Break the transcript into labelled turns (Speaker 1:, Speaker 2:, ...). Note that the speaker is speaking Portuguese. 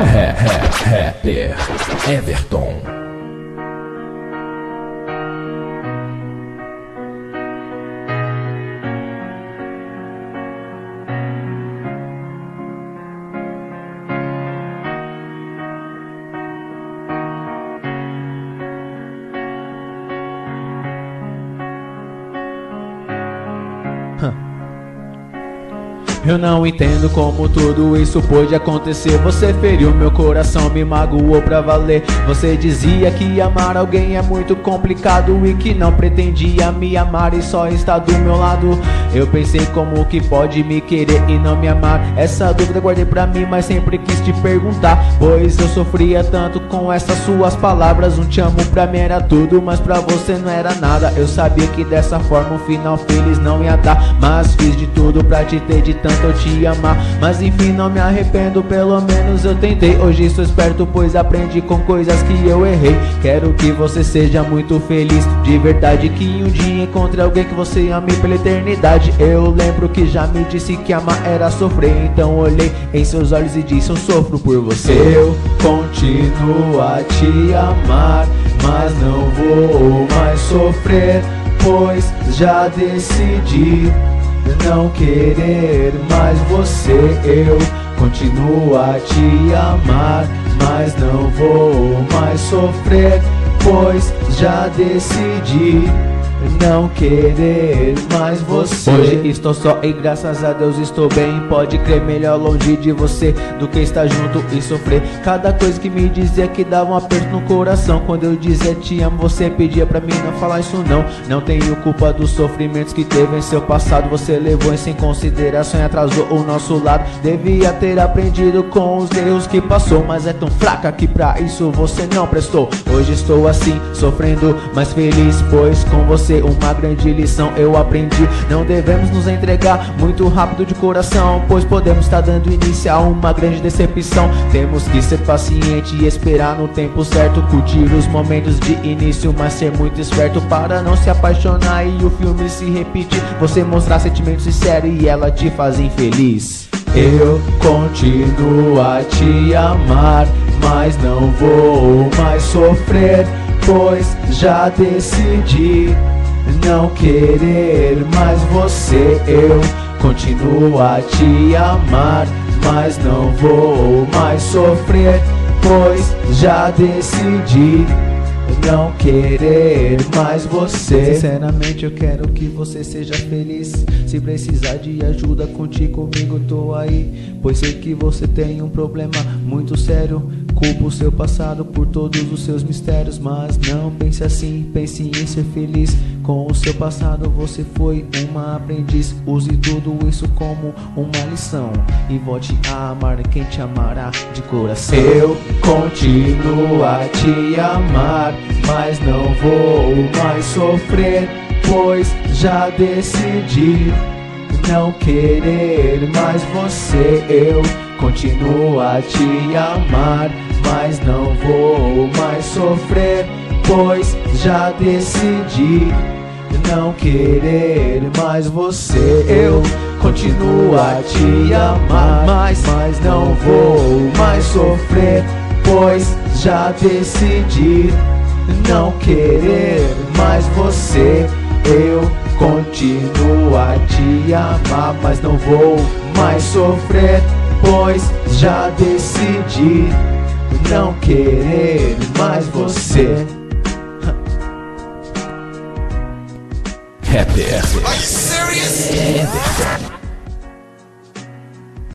Speaker 1: Rapper Everton.
Speaker 2: Eu não entendo como tudo isso pôde acontecer. Você feriu meu coração, me magoou pra valer. Você dizia que amar alguém é muito complicado e que não pretendia me amar e só está do meu lado. Eu pensei como que pode me querer e não me amar. Essa dúvida guardei pra mim, mas sempre quis te perguntar, pois eu sofria tanto com essas suas palavras. Um te amo pra mim era tudo, mas pra você não era nada. Eu sabia que dessa forma um final feliz não ia dar, mas fiz de tudo pra te ter, de tanto eu te amar. Mas enfim, não me arrependo, pelo menos eu tentei. Hoje sou esperto, pois aprendi com coisas que eu errei. Quero que você seja muito feliz, de verdade, que um dia encontre alguém que você ame pela eternidade. Eu lembro que já me disse que amar era sofrer, então olhei em seus olhos e disse: eu sofro por você. Eu continuo a te amar, mas não vou mais sofrer, pois já decidi não querer mais você. Eu continuo a te amar, mas não vou mais sofrer, pois já decidi não querer mais você. Hoje estou só e graças a Deus estou bem. Pode crer, melhor longe de você do que estar junto e sofrer. Cada coisa que me dizia que dava um aperto no coração. Quando eu dizia te amo, você pedia pra mim não falar isso não. Não tenho culpa dos sofrimentos que teve em seu passado. Você levou isso em consideração e atrasou o nosso lado. Devia ter aprendido com os erros que passou, mas é tão fraca que pra isso você não prestou. Hoje estou assim, sofrendo, mas feliz, pois com você uma grande lição eu aprendi. Não devemos nos entregar muito rápido de coração, pois podemos estar dando início a uma grande decepção. Temos que ser paciente e esperar no tempo certo, curtir os momentos de início, mas ser muito esperto para não se apaixonar e o filme se repetir. Você mostrar sentimentos sinceros e ela te faz infeliz. Eu continuo a te amar, mas não vou mais sofrer, pois já decidi não querer mais você. Eu continuo a te amar, mas não vou mais sofrer, pois já decidi não querer mais você. Sinceramente eu quero que você seja feliz. Se precisar de ajuda, conte comigo, tô aí, pois sei que você tem um problema muito sério. Culpa o seu passado por todos os seus mistérios, mas não pense assim, pense em ser feliz. Com o seu passado você foi uma aprendiz. Use tudo isso como uma lição e volte a amar quem te amará de coração. Eu continuo a te amar, mas não vou mais sofrer, pois já decidi não querer mais você. Eu continuo a te amar, mas não vou mais sofrer, pois já decidi não querer mais você. Eu continuo a te amar, mas não vou mais sofrer, pois já decidi não querer mais você. Eu continuo a te amar, mas não vou mais sofrer, pois já decidi não querer mais você.
Speaker 1: Rapper